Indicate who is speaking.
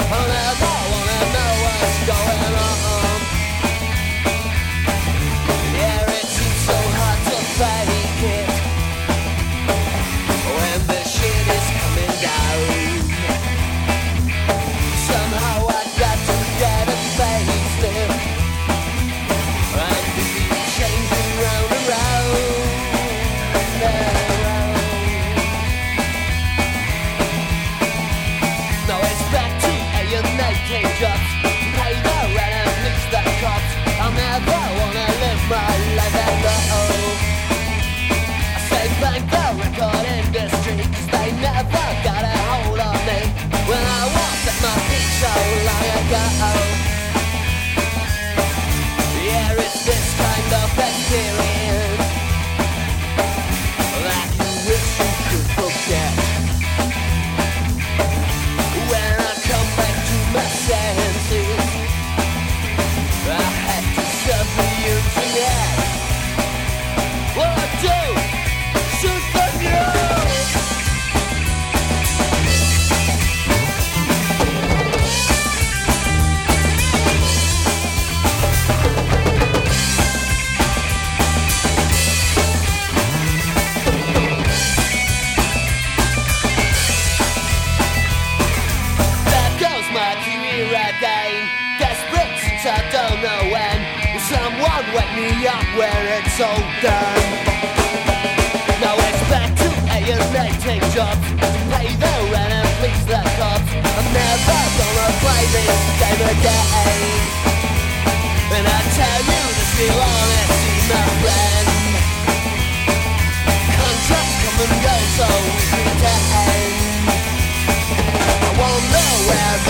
Speaker 1: I never wanna know what's going on. Yeah, it seems so hard to fake it when the shit is coming down. Somehow I got to get a facelift and be changing round and round. Now it's back to alienating jobs, pay the rent and fix the cops. I never wanna live my life alone. I say thank the record industry, 'cause they never got a hold on me when I was at my peak so long ago. Yeah, it's this kind of experience that you wish you could forget. When I come back to my senses, I had to serve the internet. What I do, shoot for you. My career again, desperate since I don't know when. Someone wake me up where it's all done. Now it's back to alienating jobs, pay the rent and please the cops. I'm never gonna play this game again. And I tell you this real honesty, my friend. Contracts come and go so we pretend. I won't know where